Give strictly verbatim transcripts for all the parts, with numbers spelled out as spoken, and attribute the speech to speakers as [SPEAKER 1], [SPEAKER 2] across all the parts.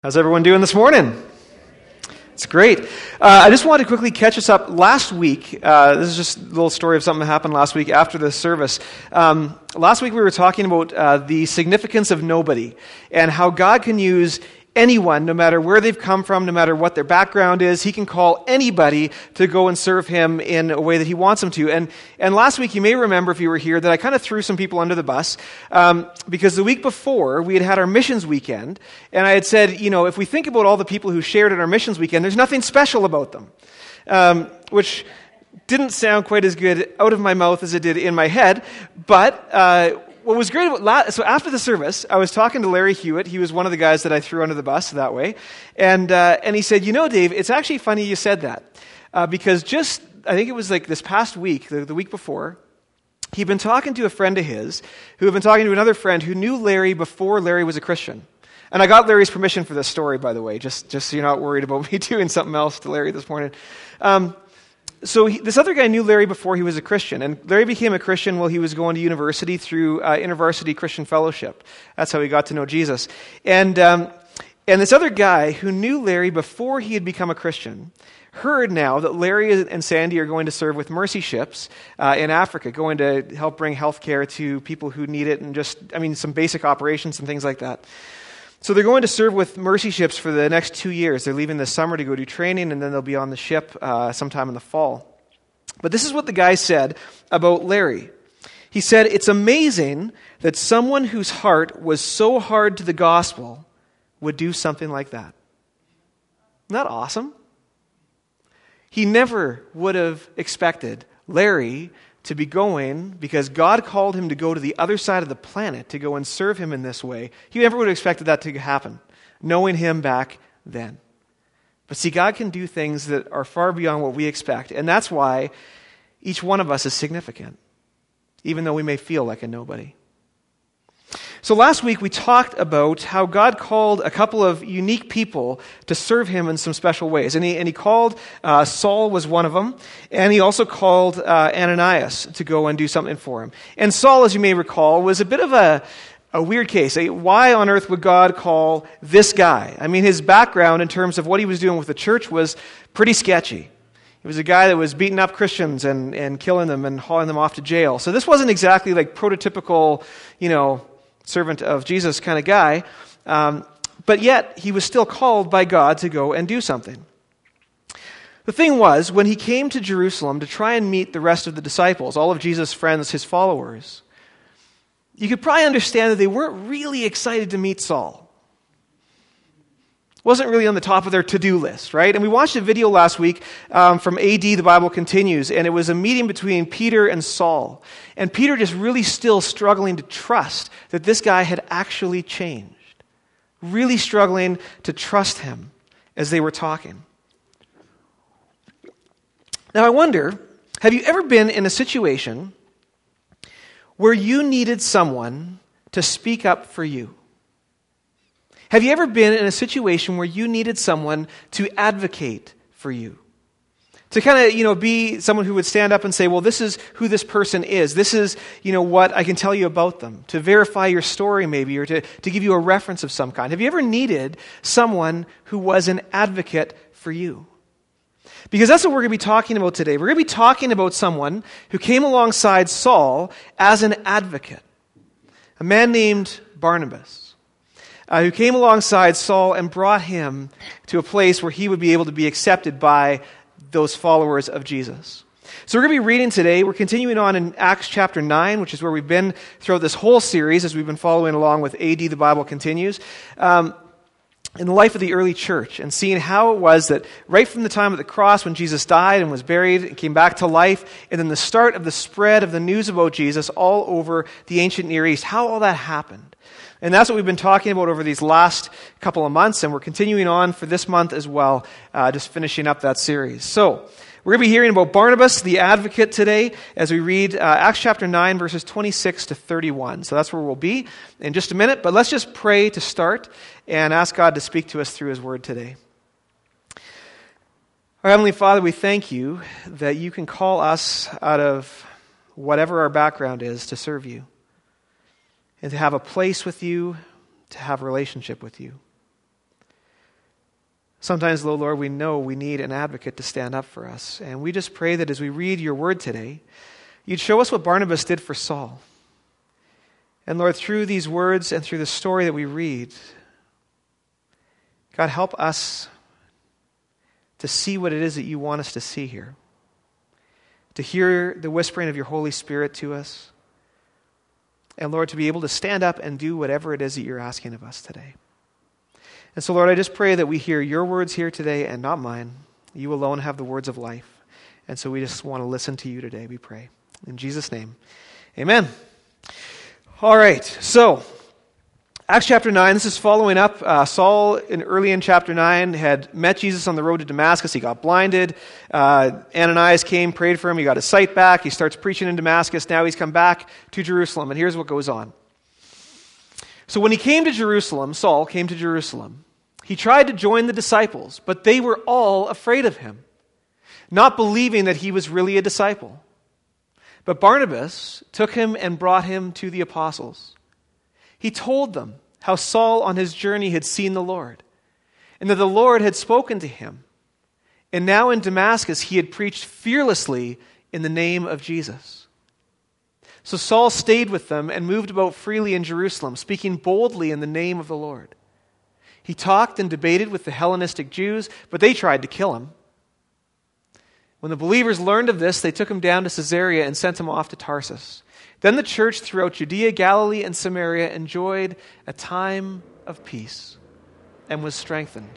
[SPEAKER 1] How's everyone doing this morning? It's great. Uh, I just wanted to quickly catch us up. Last week, uh, this is just a little story of something that happened last week after the service. Um, last week we were talking about uh, the significance of nobody and how God can use anyone, no matter where they've come from, no matter what their background is. He can call anybody to go and serve him in a way that he wants them to. And and last week, you may remember if you were here, that I kind of threw some people under the bus um, because the week before, we had had our missions weekend, and I had said, you know, if we think about all the people who shared at our missions weekend, there's nothing special about them, um, which didn't sound quite as good out of my mouth as it did in my head, but uh what was great about, la- so after the service, I was talking to Larry Hewitt. He was one of the guys that I threw under the bus that way. And uh, and he said, you know, Dave, it's actually funny you said that. Uh, because just, I think it was like this past week, the, the week before, he'd been talking to a friend of his, who had been talking to another friend who knew Larry before Larry was a Christian. And I got Larry's permission for this story, by the way, just, just so you're not worried about me doing something else to Larry this morning. Um So he, this other guy knew Larry before he was a Christian, and Larry became a Christian while he was going to university through uh, InterVarsity Christian Fellowship. That's how he got to know Jesus. And um, and this other guy who knew Larry before he had become a Christian heard now that Larry and Sandy are going to serve with Mercy Ships uh, in Africa, going to help bring health care to people who need it, and just, I mean, some basic operations and things like that. So they're going to serve with Mercy Ships for the next two years. They're leaving this summer to go do training, and then they'll be on the ship uh, sometime in the fall. But this is what the guy said about Larry. He said, it's amazing that someone whose heart was so hard to the gospel would do something like that. Isn't that awesome? He never would have expected Larry to be going, because God called him to go to the other side of the planet to go and serve him in this way. He never would have expected that to happen, knowing him back then. But see, God can do things that are far beyond what we expect, and that's why each one of us is significant, even though we may feel like a nobody. So last week we talked about how God called a couple of unique people to serve him in some special ways. And he, and he called, uh, Saul was one of them, and he also called uh, Ananias to go and do something for him. And Saul, as you may recall, was a bit of a, a weird case. Why on earth would God call this guy? I mean, his background in terms of what he was doing with the church was pretty sketchy. He was a guy that was beating up Christians and, and killing them and hauling them off to jail. So this wasn't exactly like prototypical, you know, servant of Jesus kind of guy, um, but yet he was still called by God to go and do something. The thing was, when he came to Jerusalem to try and meet the rest of the disciples, all of Jesus' friends, his followers, you could probably understand that they weren't really excited to meet Saul. It wasn't really on the top of their to-do list, right? And we watched a video last week um, from A D, The Bible Continues, and it was a meeting between Peter and Saul. And Peter just really still struggling to trust that this guy had actually changed. Really struggling to trust him as they were talking. Now I wonder, have you ever been in a situation where you needed someone to speak up for you? Have you ever been in a situation where you needed someone to advocate for you? To kind of, you know, be someone who would stand up and say, well, this is who this person is. This is, you know, what I can tell you about them. To verify your story maybe, or to, to give you a reference of some kind. Have you ever needed someone who was an advocate for you? Because that's what we're going to be talking about today. We're going to be talking about someone who came alongside Saul as an advocate. A man named Barnabas. Uh, who came alongside Saul and brought him to a place where he would be able to be accepted by those followers of Jesus. So we're going to be reading today. We're continuing on in Acts chapter nine, which is where we've been throughout this whole series as we've been following along with A D, The Bible Continues, um, in the life of the early church, and seeing how it was that right from the time of the cross when Jesus died and was buried and came back to life, and then the start of the spread of the news about Jesus all over the ancient Near East, how all that happened. And that's what we've been talking about over these last couple of months, and we're continuing on for this month as well, uh, just finishing up that series. So, we're going to be hearing about Barnabas, the advocate, today, as we read uh, Acts chapter nine, verses twenty-six to thirty-one. So that's where we'll be in just a minute, but let's just pray to start and ask God to speak to us through his word today. Our Heavenly Father, we thank you that you can call us out of whatever our background is to serve you. And to have a place with you, to have a relationship with you. Sometimes, though, Lord, we know we need an advocate to stand up for us. And we just pray that as we read your word today, you'd show us what Barnabas did for Saul. And Lord, through these words and through the story that we read, God, help us to see what it is that you want us to see here. To hear the whispering of your Holy Spirit to us. And Lord, to be able to stand up and do whatever it is that you're asking of us today. And so, Lord, I just pray that we hear your words here today and not mine. You alone have the words of life. And so we just want to listen to you today, we pray. In Jesus' name, amen. All right, so Acts chapter nine, this is following up. Uh, Saul, in, early in chapter nine, had met Jesus on the road to Damascus. He got blinded. Uh, Ananias came, prayed for him. He got his sight back. He starts preaching in Damascus. Now he's come back to Jerusalem, and here's what goes on. So when he came to Jerusalem, Saul came to Jerusalem, he tried to join the disciples, but they were all afraid of him, not believing that he was really a disciple. But Barnabas took him and brought him to the apostles. He told them how Saul on his journey had seen the Lord, and that the Lord had spoken to him. And now in Damascus he had preached fearlessly in the name of Jesus. So Saul stayed with them and moved about freely in Jerusalem, speaking boldly in the name of the Lord. He talked and debated with the Hellenistic Jews, but they tried to kill him. When the believers learned of this, they took him down to Caesarea and sent him off to Tarsus. Then the church throughout Judea, Galilee, and Samaria enjoyed a time of peace and was strengthened.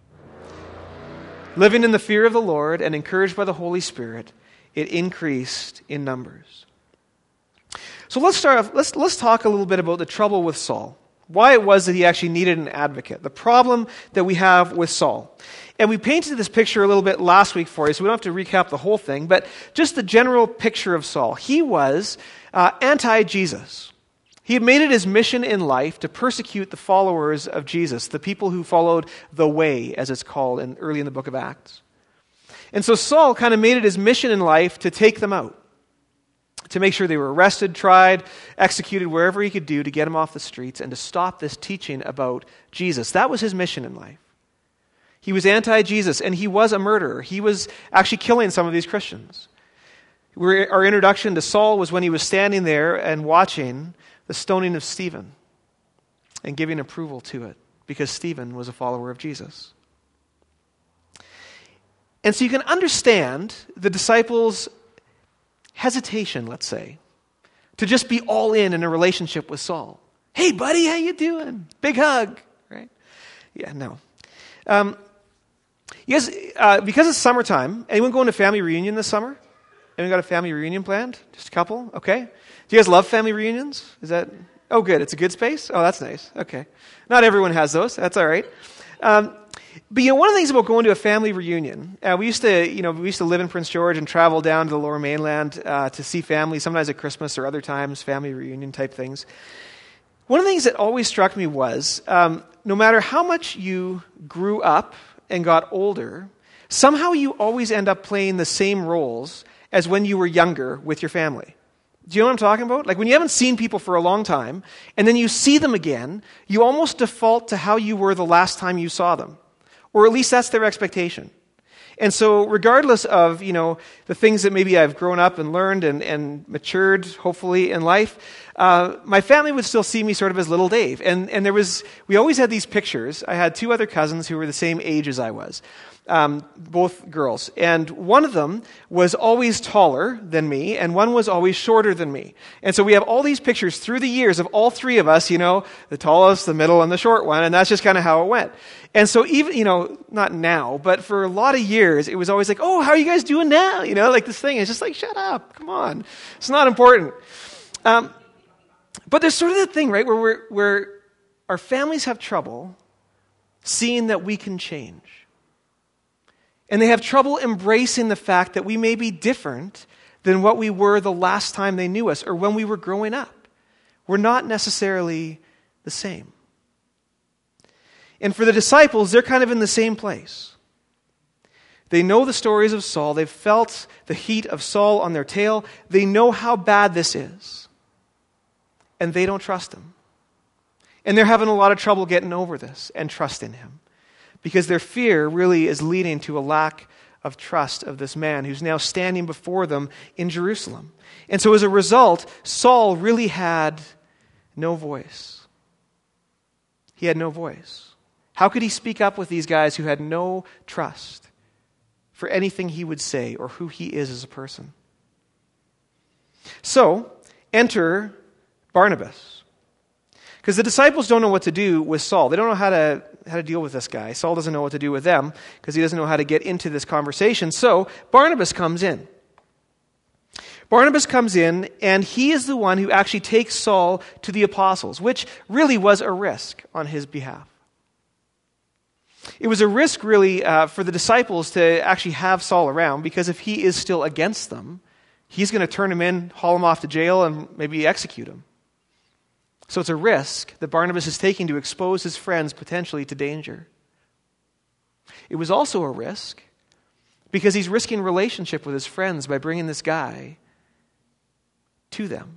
[SPEAKER 1] Living in the fear of the Lord and encouraged by the Holy Spirit, it increased in numbers. So let's start off, let's, let's talk a little bit about the trouble with Saul. Why it was that he actually needed an advocate. The problem that we have with Saul. And we painted this picture a little bit last week for you, so we don't have to recap the whole thing, but just the general picture of Saul. He was uh, anti-Jesus. He had made it his mission in life to persecute the followers of Jesus, the people who followed the way, as it's called in, early in the book of Acts. And so Saul kind of made it his mission in life to take them out, to make sure they were arrested, tried, executed, wherever he could do to get them off the streets and to stop this teaching about Jesus. That was his mission in life. He was anti-Jesus, and he was a murderer. He was actually killing some of these Christians. Our introduction to Saul was when he was standing there and watching the stoning of Stephen and giving approval to it because Stephen was a follower of Jesus. And so you can understand the disciples' hesitation, let's say, to just be all in in a relationship with Saul. Hey, buddy, how you doing? Big hug, right? Yeah, no. Um, you guys, uh, because it's summertime, anyone going to family reunion this summer? Anyone got a family reunion planned? Just a couple? Okay. Do you guys love family reunions? Is that, oh good, it's a good space? Oh, that's nice. Okay. Not everyone has those. That's all right. Um, but you know, one of the things about going to a family reunion, uh, we used to, you know, we used to live in Prince George and travel down to the Lower Mainland uh, to see family, sometimes at Christmas or other times, family reunion type things. One of the things that always struck me was, um, no matter how much you grew up and got older, somehow you always end up playing the same roles as when you were younger with your family. Do you know what I'm talking about? Like when you haven't seen people for a long time, and then you see them again, you almost default to how you were the last time you saw them. Or at least that's their expectation. And so regardless of, you know, the things that maybe I've grown up and learned and, and matured, hopefully, in life, uh, my family would still see me sort of as little Dave. And and there was, we always had these pictures. I had two other cousins who were the same age as I was. Um, both girls. And one of them was always taller than me, and one was always shorter than me. And so we have all these pictures through the years of all three of us, you know, the tallest, the middle, and the short one, and that's just kind of how it went. And so even, you know, not now, but for a lot of years, it was always like, oh, how are you guys doing now? You know, like this thing is just like, shut up, come on. It's not important. Um, but there's sort of the thing, right, where we're, where our families have trouble seeing that we can change. And they have trouble embracing the fact that we may be different than what we were the last time they knew us or when we were growing up. We're not necessarily the same. And for the disciples, they're kind of in the same place. They know the stories of Saul. They've felt the heat of Saul on their tail. They know how bad this is. And they don't trust him. And they're having a lot of trouble getting over this and trusting him. because their fear really is leading to a lack of trust of this man who's now standing before them in Jerusalem. And so as a result, Saul really had no voice. He had no voice. How could he speak up with these guys who had no trust for anything he would say or who he is as a person? So, enter Barnabas. Because the disciples don't know what to do with Saul. They don't know how to how to deal with this guy. Saul doesn't know what to do with them because he doesn't know how to get into this conversation. So, Barnabas comes in. Barnabas comes in, and he is the one who actually takes Saul to the apostles, which really was a risk on his behalf. It was a risk, really, uh, for the disciples to actually have Saul around, because if he is still against them, he's going to turn him in, haul him off to jail, and maybe execute him. So it's a risk that Barnabas is taking to expose his friends potentially to danger. It was also a risk because he's risking relationship with his friends by bringing this guy to them.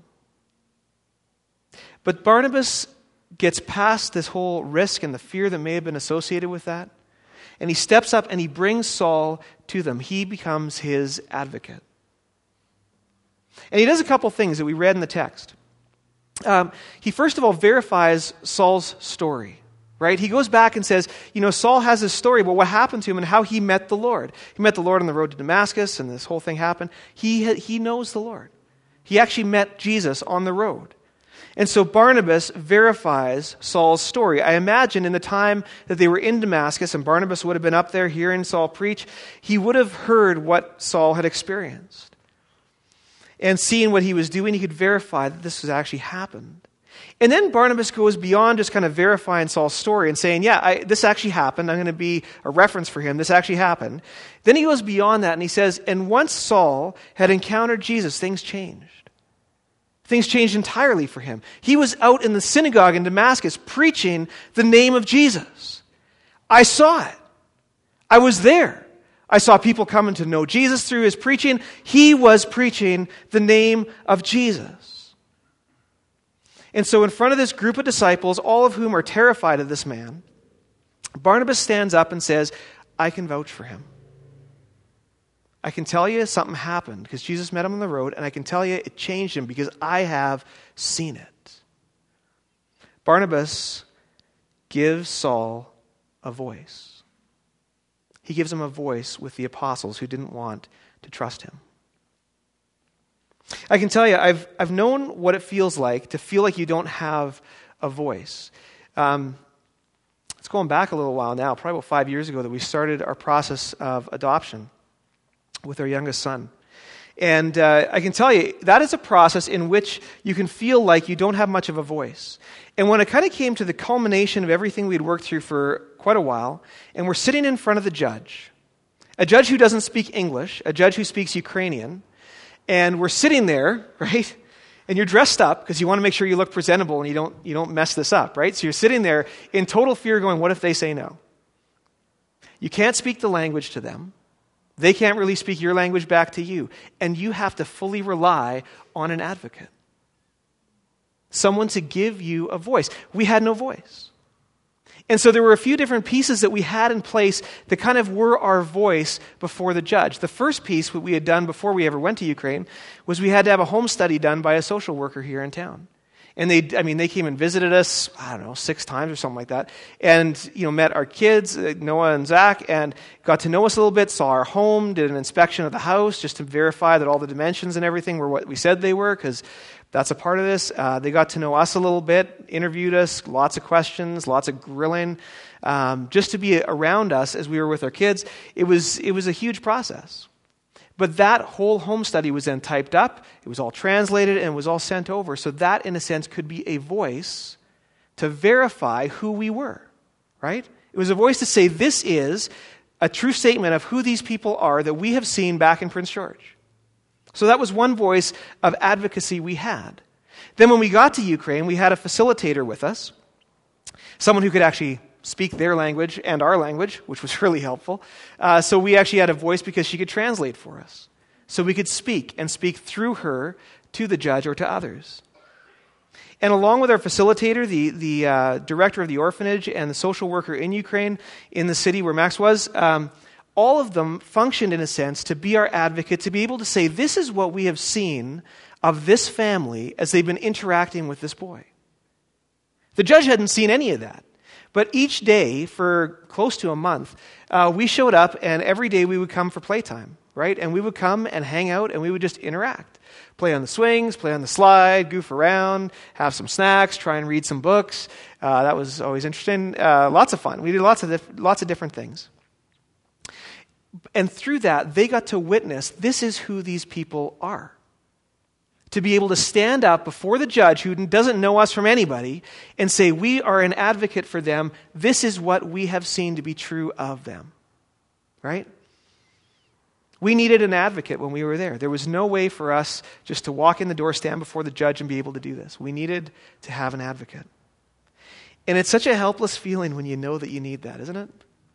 [SPEAKER 1] But Barnabas gets past this whole risk and the fear that may have been associated with that, and he steps up and he brings Saul to them. He becomes his advocate. And he does a couple things that we read in the text. Um, he first of all verifies Saul's story, right? He goes back and says, you know, Saul has this story about what happened to him and how he met the Lord. He met the Lord on the road to Damascus, and this whole thing happened. He he knows the Lord. He actually met Jesus on the road. And so Barnabas verifies Saul's story. I imagine in the time that they were in Damascus, and Barnabas would have been up there hearing Saul preach, he would have heard what Saul had experienced. And seeing what he was doing, he could verify that this has actually happened. And then Barnabas goes beyond just kind of verifying Saul's story and saying, yeah, I, this actually happened. I'm going to be a reference for him. This actually happened. Then he goes beyond that and he says, and once Saul had encountered Jesus, things changed. Things changed entirely for him. He was out in the synagogue in Damascus preaching the name of Jesus. I saw it. I was there. I saw people coming to know Jesus through his preaching. He was preaching the name of Jesus. And so in front of this group of disciples, all of whom are terrified of this man, Barnabas stands up and says, I can vouch for him. I can tell you something happened because Jesus met him on the road, and I can tell you it changed him because I have seen it. Barnabas gives Saul a voice. He gives him a voice with the apostles who didn't want to trust him. I can tell you, I've I've known what it feels like to feel like you don't have a voice. Um, it's going back a little while now, probably about five years ago, that we started our process of adoption with our youngest son. And uh, I can tell you, that is a process in which you can feel like you don't have much of a voice. And when it kind of came to the culmination of everything we'd worked through for quite a while, and we're sitting in front of the judge, a judge who doesn't speak English, a judge who speaks Ukrainian, and we're sitting there, right? And you're dressed up because you want to make sure you look presentable and you don't you don't mess this up, right? So you're sitting there in total fear going, what if they say no? You can't speak the language to them. They can't really speak your language back to you. And you have to fully rely on an advocate. Someone to give you a voice. We had no voice. And so there were a few different pieces that we had in place that kind of were our voice before the judge. The first piece, what we had done before we ever went to Ukraine, was we had to have a home study done by a social worker here in town. And they, I mean, they came and visited us, I don't know, six times or something like that. And, you know, met our kids, Noah and Zach, and got to know us a little bit, saw our home, did an inspection of the house just to verify that all the dimensions and everything were what we said they were, because that's a part of this. Uh, they got to know us a little bit, interviewed us, lots of questions, lots of grilling, um, just to be around us as we were with our kids. It was, it was a huge process. But that whole home study was then typed up, it was all translated, and it was all sent over. So that, in a sense, could be a voice to verify who we were, right? It was a voice to say, this is a true statement of who these people are that we have seen back in Prince George. So that was one voice of advocacy we had. Then when we got to Ukraine, we had a facilitator with us, someone who could actually speak their language and our language, which was really helpful. Uh, so we actually had a voice because she could translate for us. So we could speak and speak through her to the judge or to others. And along with our facilitator, the, the uh, director of the orphanage, and the social worker in Ukraine, in the city where Max was, um, all of them functioned in a sense to be our advocate, to be able to say, this is what we have seen of this family as they've been interacting with this boy. The judge hadn't seen any of that. But each day, for close to a month, uh, we showed up, and every day we would come for playtime, right? And we would come and hang out, and we would just interact. Play on the swings, play on the slide, goof around, have some snacks, try and read some books. Uh, that was always interesting. Uh, lots of fun. We did lots of dif- lots of different things. And through that, they got to witness, this is who these people are. To be able to stand up before the judge who doesn't know us from anybody and say, we are an advocate for them. This is what we have seen to be true of them. Right? We needed an advocate when we were there. There was no way for us just to walk in the door, stand before the judge, and be able to do this. We needed to have an advocate. And it's such a helpless feeling when you know that you need that, isn't it?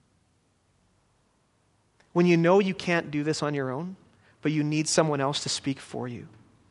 [SPEAKER 1] When you know you can't do this on your own, but you need someone else to speak for you.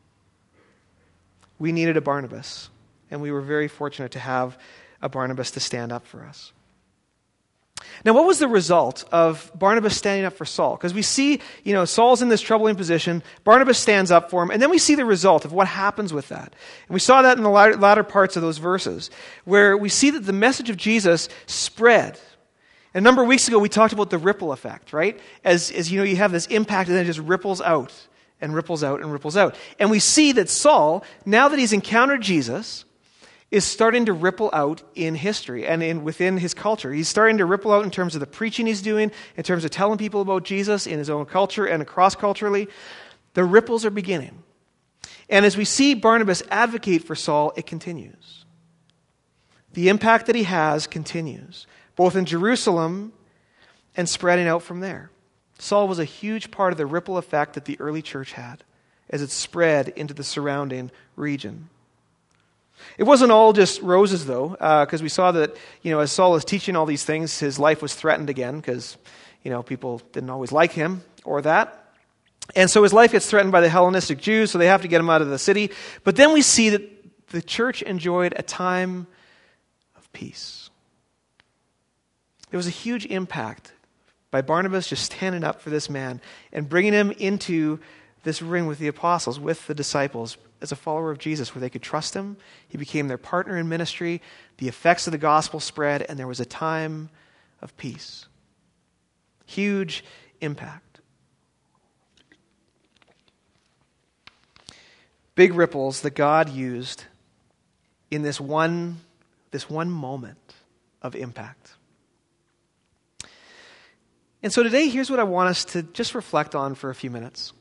[SPEAKER 1] We needed a Barnabas, and we were very fortunate to have a Barnabas to stand up for us. Now, what was the result of Barnabas standing up for Saul? Because we see, you know, Saul's in this troubling position, Barnabas stands up for him, and then we see the result of what happens with that. And we saw that in the latter, latter parts of those verses, where we see that the message of Jesus spread. And a number of weeks ago, we talked about the ripple effect, right? As, as you know, you have this impact, and then it just ripples out, and ripples out, and ripples out. And we see that Saul, now that he's encountered Jesus, is starting to ripple out in history and in within his culture. He's starting to ripple out in terms of the preaching he's doing, in terms of telling people about Jesus in his own culture and cross-culturally. The ripples are beginning. And as we see Barnabas advocate for Saul, it continues. The impact that he has continues, both in Jerusalem and spreading out from there. Saul was a huge part of the ripple effect that the early church had as it spread into the surrounding region. It wasn't all just roses, though, because uh, we saw that, you know, as Saul was teaching all these things, his life was threatened again because, you know, people didn't always like him or that. And so his life gets threatened by the Hellenistic Jews, so they have to get him out of the city. But then we see that the church enjoyed a time of peace. There was a huge impact by Barnabas just standing up for this man and bringing him into this ring with the apostles, with the disciples, as a follower of Jesus, where they could trust him. He became their partner in ministry. The effects of the gospel spread, and there was a time of peace. Huge impact. Big ripples that God used in this one, this one moment of impact. And so today, here's what I want us to just reflect on for a few minutes.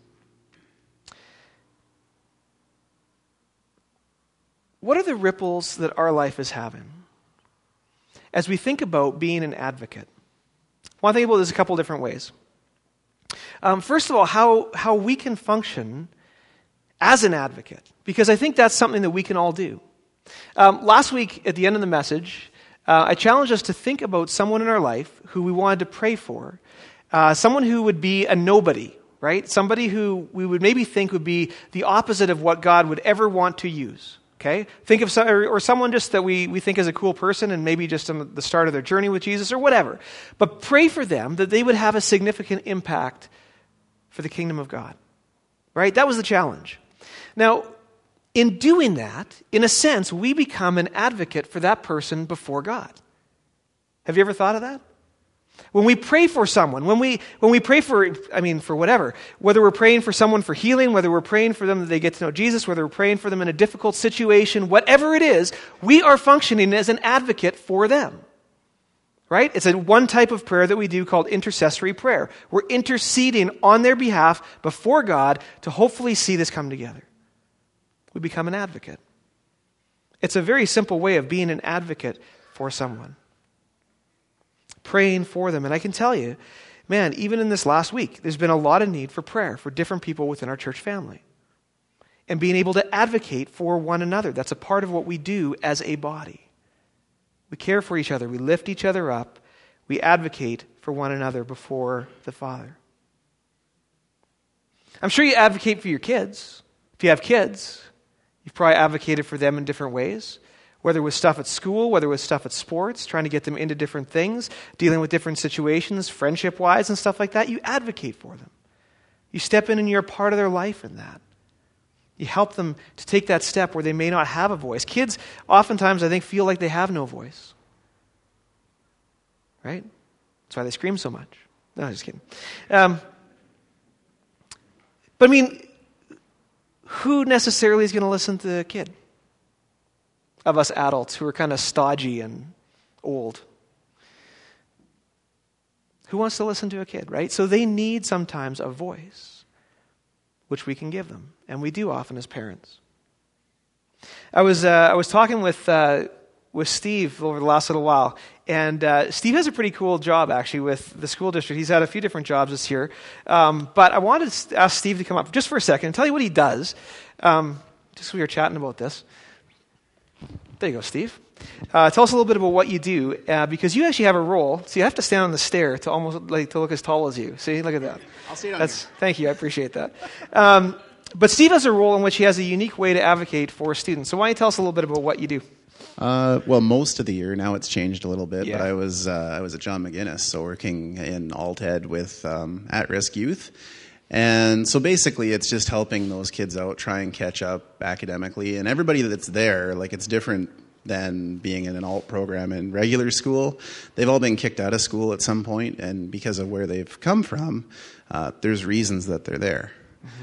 [SPEAKER 1] What are the ripples that our life is having? As we think about being an advocate, I want to think about this a couple different ways. Um, first of all, how, how we can function as an advocate, because I think that's something that we can all do. Um, last week, at the end of the message, uh, I challenged us to think about someone in our life who we wanted to pray for, uh, someone who would be a nobody, right? Somebody who we would maybe think would be the opposite of what God would ever want to use. Okay, think of some, or, or someone just that we, we think is a cool person and maybe just on the start of their journey with Jesus or whatever. But pray for them that they would have a significant impact for the kingdom of God. Right? That was the challenge. Now, in doing that, in a sense, we become an advocate for that person before God. Have you ever thought of that? When we pray for someone, when we when we pray for, I mean, for whatever, whether we're praying for someone for healing, whether we're praying for them that they get to know Jesus, whether we're praying for them in a difficult situation, whatever it is, we are functioning as an advocate for them. Right? It's a one type of prayer that we do called intercessory prayer. We're interceding on their behalf before God to hopefully see this come together. We become an advocate. It's a very simple way of being an advocate for someone. Praying for them. And I can tell you, man, even in this last week, there's been a lot of need for prayer for different people within our church family. And being able to advocate for one another. That's a part of what we do as a body. We care for each other. We lift each other up. We advocate for one another before the Father. I'm sure you advocate for your kids. If you have kids, You've probably advocated for them in different ways, whether with stuff at school, whether with stuff at sports, trying to get them into different things, dealing with different situations, friendship-wise and stuff like that. You advocate for them. You step in and you're a part of their life in that. You help them to take that step where they may not have a voice. Kids oftentimes, I think, feel like they have no voice. Right? That's why they scream so much. No, I'm just kidding. Um, but I mean, who necessarily is going to listen to a kid? Of us adults who are kind of stodgy and old. Who wants to listen to a kid, right? So they need sometimes a voice, which we can give them, and we do often as parents. I was uh, I was talking with uh, with Steve over the last little while, and uh, Steve has a pretty cool job actually with the school district. He's had a few different jobs this year, um, but I wanted to ask Steve to come up just for a second and tell you what he does. Um, just so we were chatting about this. There you go, Steve. Uh, tell us a little bit about what you do, uh, because you actually have a role. So you have to stand on the stair to almost like to look as tall as you. See, look at that.
[SPEAKER 2] I'll see it on
[SPEAKER 1] That's,
[SPEAKER 2] here.
[SPEAKER 1] Thank you, I appreciate that. Um, but Steve has a role in which he has a unique way to advocate for students. So why don't you tell us a little bit about what you do?
[SPEAKER 2] Uh, well, most of the year now it's changed a little bit,
[SPEAKER 1] Yeah.
[SPEAKER 2] but I was uh, I was at John McGinnis, so working in Alt-Ed with um, at-risk youth. And so basically it's just helping those kids out, try and catch up academically. And everybody that's there, like it's different than being in an alt program in regular school. They've all been kicked out of school at some point, and because of where they've come from, uh, there's reasons that they're there. Mm-hmm.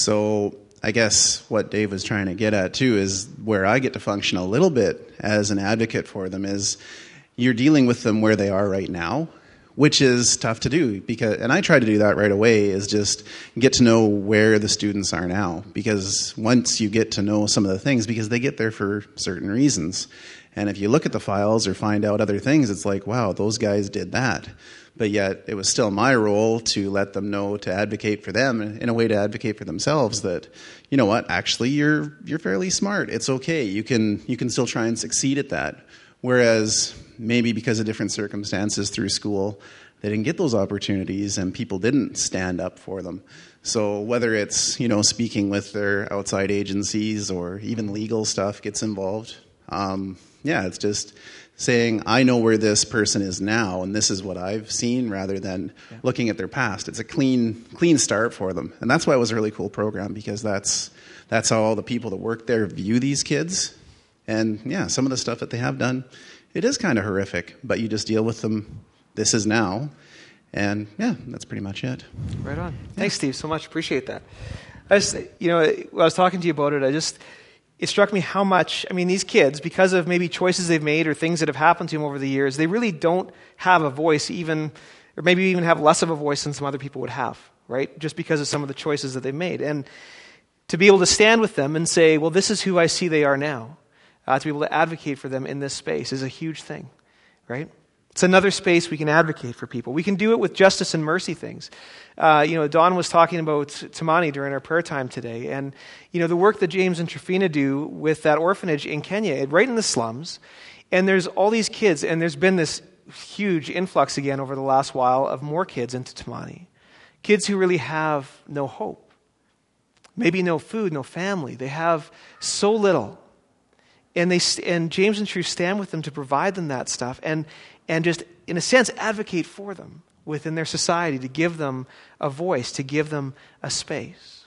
[SPEAKER 2] So I guess what Dave was trying to get at too is where I get to function a little bit as an advocate for them is you're dealing with them where they are right now, which is tough to do, because, and I try to do that right away, is just get to know where the students are now, because once you get to know some of the things, because they get there for certain reasons, and if you look at the files or find out other things, it's like, wow, those guys did that, but yet it was still my role to let them know, to advocate for them, in a way to advocate for themselves, that, you know what, actually you're you're fairly smart, it's okay, you can you can still try and succeed at that. Whereas maybe because of different circumstances through school, they didn't get those opportunities and people didn't stand up for them. So whether it's, you know, speaking with their outside agencies or even legal stuff gets involved, um, yeah, it's just saying, I know where this person is now and this is what I've seen, rather than yeah. looking at their past. It's a clean clean start for them. And that's why it was a really cool program, because that's that's how all the people that work there view these kids. And yeah, some of the stuff that they have done, it is kind of horrific, but you just deal with them. This is now. And yeah, that's pretty much it.
[SPEAKER 1] Right on. Yeah. Thanks, Steve, so much. Appreciate that. I just, you know, when I was talking to you about it, I just, it struck me how much, I mean, these kids, because of maybe choices they've made or things that have happened to them over the years, they really don't have a voice even, or maybe even have less of a voice than some other people would have, right? Just because of some of the choices that they've made. And to be able to stand with them and say, well, this is who I see they are now. Uh, to be able to advocate for them in this space is a huge thing, right? It's another space we can advocate for people. We can do it with justice and mercy things. Uh, you know, Don was talking about Tamani during our prayer time today, and you know the work that James and Trifina do with that orphanage in Kenya, right in the slums, and there's all these kids, and there's been this huge influx again over the last while of more kids into Tamani, kids who really have no hope, maybe no food, no family. They have so little. And they and James and True stand with them to provide them that stuff and and just, in a sense, advocate for them within their society, to give them a voice, to give them a space.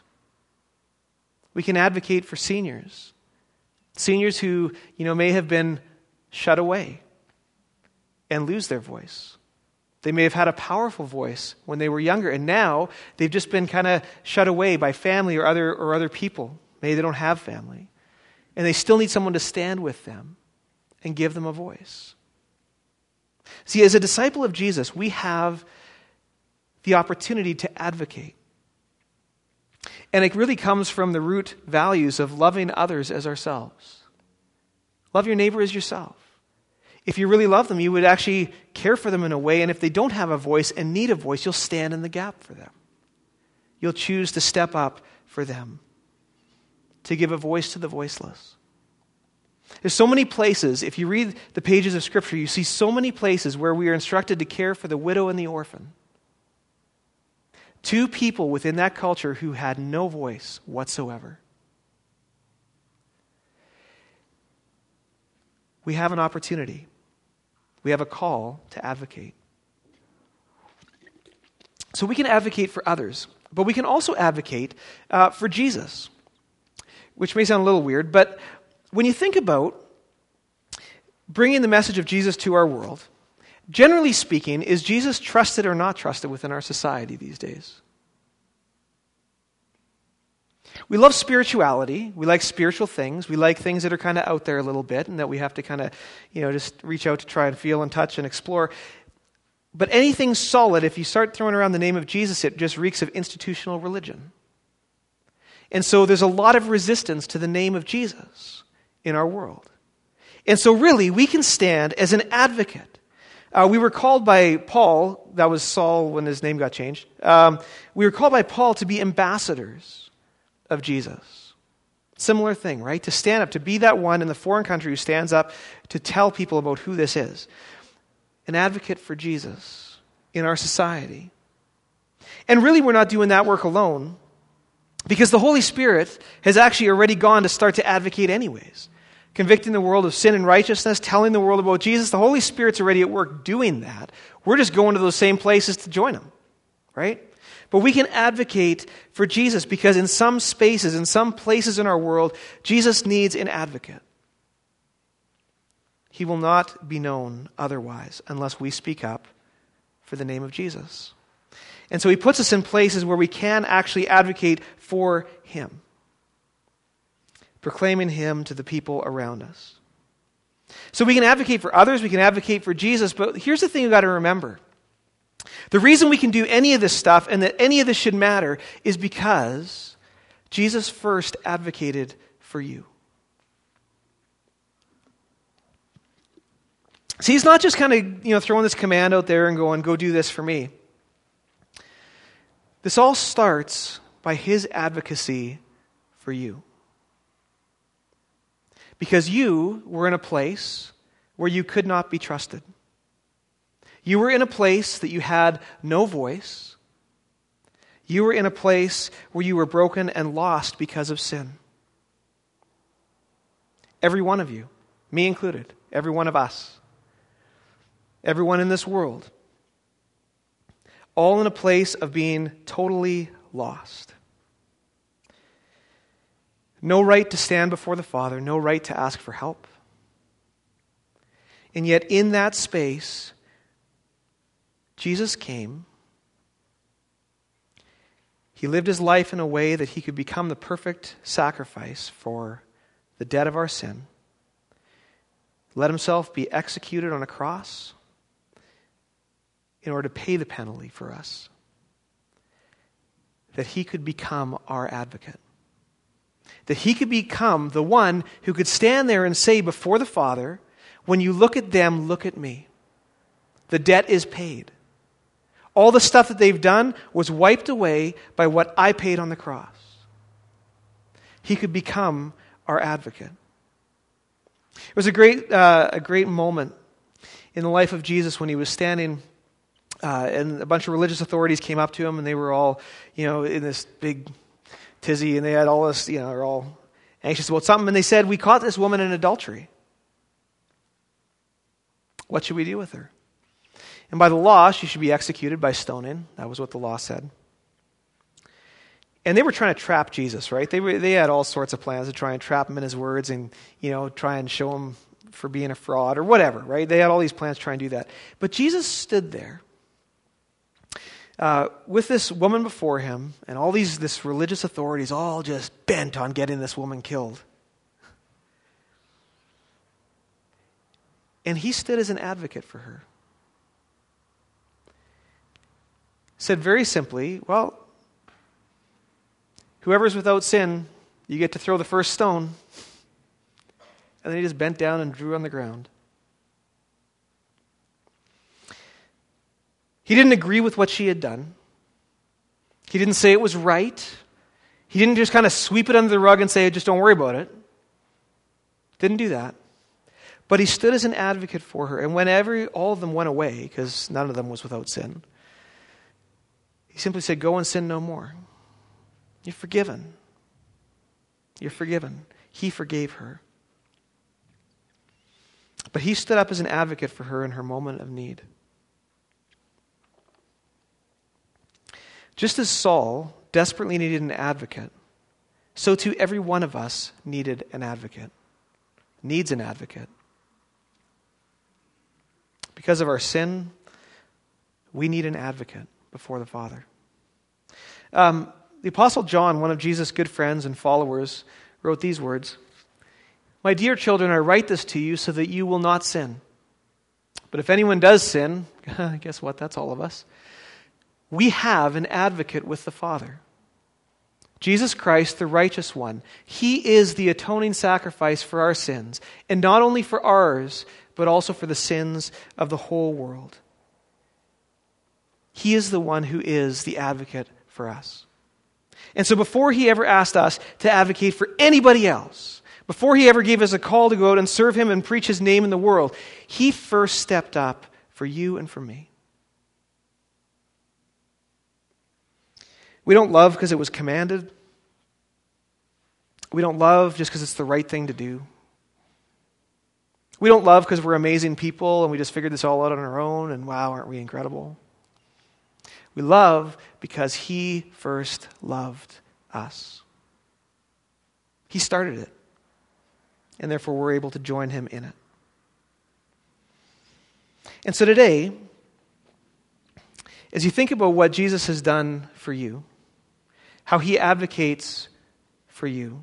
[SPEAKER 1] We can advocate for seniors. Seniors who, you know, may have been shut away and lose their voice. They may have had a powerful voice when they were younger, and now they've just been kind of shut away by family or other or other people. Maybe they don't have family. And they still need someone to stand with them and give them a voice. See, as a disciple of Jesus, we have the opportunity to advocate. And it really comes from the root values of loving others as ourselves. Love your neighbor as yourself. If you really love them, you would actually care for them in a way, and if they don't have a voice and need a voice, you'll stand in the gap for them. You'll choose to step up for them, to give a voice to the voiceless. There's so many places, if you read the pages of Scripture, you see so many places where we are instructed to care for the widow and the orphan. Two people within that culture who had no voice whatsoever. we have an opportunity. We have a call to advocate. So we can advocate for others, but we can also advocate uh, for Jesus, which may sound a little weird, but when you think about bringing the message of Jesus to our world, generally speaking, is Jesus trusted or not trusted within our society these days? We love spirituality. We like spiritual things. We like things that are kind of out there a little bit and that we have to kind of, you know, just reach out to try and feel and touch and explore. But anything solid, if you start throwing around the name of Jesus, it just reeks of institutional religion. And so there's a lot of resistance to the name of Jesus in our world. And so really, we can stand as an advocate. Uh, we were called by Paul, that was Saul when his name got changed. Um, we were called by Paul to be ambassadors of Jesus. Similar thing, right? To stand up, to be that one in the foreign country who stands up to tell people about who this is. An advocate for Jesus in our society. And really, we're not doing that work alone, because the Holy Spirit has actually already gone to start to advocate anyways. Convicting the world of sin and righteousness, telling the world about Jesus. The Holy Spirit's already at work doing that. We're just going to those same places to join Him, right? But we can advocate for Jesus because in some spaces, in some places in our world, Jesus needs an advocate. He will not be known otherwise unless we speak up for the name of Jesus. And so He puts us in places where we can actually advocate for Him, proclaiming Him to the people around us. So we can advocate for others, we can advocate for Jesus, but here's the thing you've got to remember. The reason we can do any of this stuff and that any of this should matter is because Jesus first advocated for you. See, He's not just kind of, you know, throwing this command out there and going, go do this for me. This all starts by His advocacy for you. Because you were in a place where you could not be trusted. You were in a place that you had no voice. You were in a place where you were broken and lost because of sin. Every one of you, me included, every one of us, everyone in this world, all in a place of being totally lost. No right to stand before the Father, no right to ask for help. And yet in that space, Jesus came. He lived His life in a way that He could become the perfect sacrifice for the debt of our sin. Let Himself be executed on a cross in order to pay the penalty for us. That He could become our advocate. That He could become the one who could stand there and say before the Father, when you look at them, look at me. The debt is paid. All the stuff that they've done was wiped away by what I paid on the cross. He could become our advocate. It was a great, uh, a great moment in the life of Jesus when He was standing, uh, and a bunch of religious authorities came up to Him, and they were all, you know, in this big tizzy, and they had all this, you know, they're all anxious about something, and they said, "We caught this woman in adultery. What should we do with her? And by the law, she should be executed by stoning." That was what the law said. And they were trying to trap Jesus, right? They were, they had all sorts of plans to try and trap Him in His words and, you know, try and show Him for being a fraud or whatever, right? They had all these plans to try and do that. But Jesus stood there uh, with this woman before Him and all these this religious authorities all just bent on getting this woman killed. And He stood as an advocate for her. Said very simply, well, whoever's without sin, you get to throw the first stone. And then He just bent down and drew on the ground. He didn't agree with what she had done. He didn't say it was right. He didn't just kind of sweep it under the rug and say, just don't worry about it. Didn't do that. But He stood as an advocate for her. And whenever all of them went away, because none of them was without sin, He simply said, go and sin no more. You're forgiven. You're forgiven. He forgave her. But he stood up as an advocate for her in her moment of need. Just as Saul desperately needed an advocate, so too every one of us needed an advocate, needs an advocate. Because of our sin, we need an advocate before the Father. Um, the Apostle John, one of Jesus' good friends and followers, wrote these words, "My dear children, I write this to you so that you will not sin. But if anyone does sin," guess what? That's all of us. "We have an advocate with the Father, Jesus Christ, the righteous one. He is the atoning sacrifice for our sins, and not only for ours, but also for the sins of the whole world." He is the one who is the advocate for us. And so before he ever asked us to advocate for anybody else, before he ever gave us a call to go out and serve him and preach his name in the world, he first stepped up for you and for me. We don't love because it was commanded. We don't love just because it's the right thing to do. We don't love because we're amazing people and we just figured this all out on our own and wow, aren't we incredible? We love because he first loved us. He started it. And therefore we're able to join him in it. And so today, as you think about what Jesus has done for you, how he advocates for you,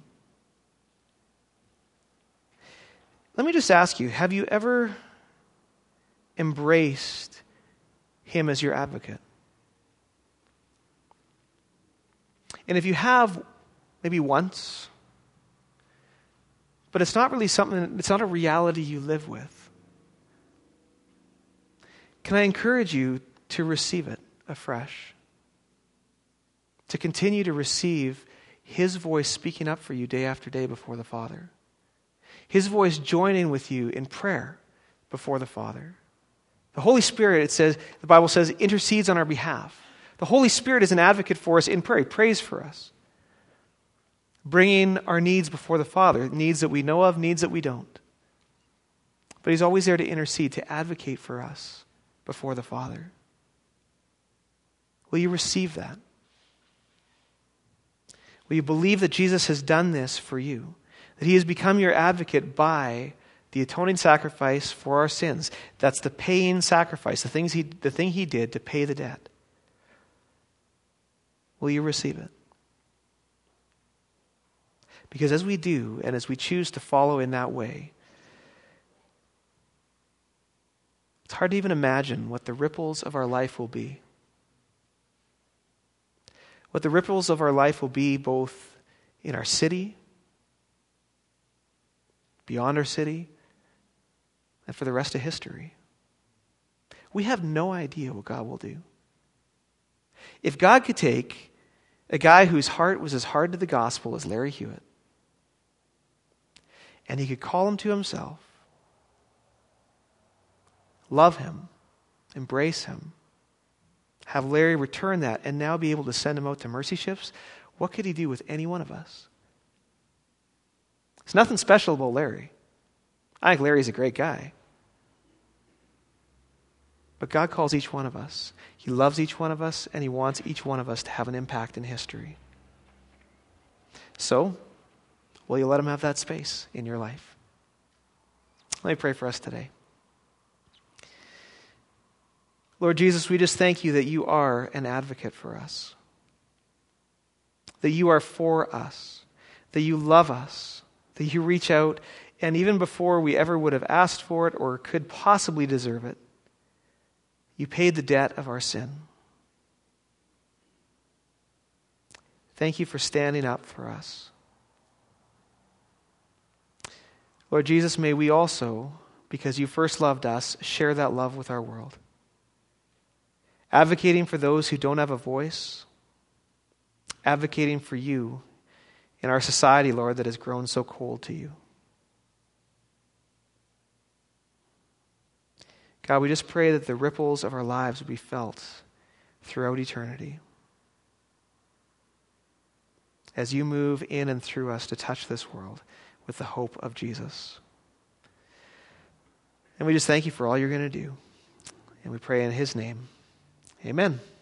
[SPEAKER 1] let me just ask you, have you ever embraced him as your advocate? And if you have, maybe once, but it's not really something, it's not a reality you live with, can I encourage you to receive it afresh? To continue to receive his voice speaking up for you day after day before the Father. His voice joining with you in prayer before the Father. The Holy Spirit, it says, the Bible says, intercedes on our behalf. The Holy Spirit is an advocate for us in prayer. He prays for us. Bringing our needs before the Father, needs that we know of, needs that we don't. But he's always there to intercede, to advocate for us before the Father. Will you receive that? Will you believe that Jesus has done this for you? That he has become your advocate by the atoning sacrifice for our sins. That's the paying sacrifice, the things he, the thing he did to pay the debt. Will you receive it? Because as we do, and as we choose to follow in that way, it's hard to even imagine what the ripples of our life will be. What the ripples of our life will be both in our city, beyond our city, and for the rest of history. We have no idea what God will do. If God could take a guy whose heart was as hard to the gospel as Larry Hewitt, and he could call him to himself, love him, embrace him, have Larry return that, and now be able to send him out to mercy ships, what could he do with any one of us? There's nothing special about Larry. I think Larry's a great guy. But God calls each one of us. He loves each one of us, and he wants each one of us to have an impact in history. So, will you let him have that space in your life? Let me pray for us today. Lord Jesus, we just thank you that you are an advocate for us. That you are for us. That you love us. That you reach out, and even before we ever would have asked for it or could possibly deserve it, you paid the debt of our sin. Thank you for standing up for us. Lord Jesus, may we also, because you first loved us, share that love with our world. Advocating for those who don't have a voice. Advocating for you in our society, Lord, that has grown so cold to you. God, we just pray that the ripples of our lives would be felt throughout eternity as you move in and through us to touch this world with the hope of Jesus. And we just thank you for all you're going to do. And we pray in his name. Amen.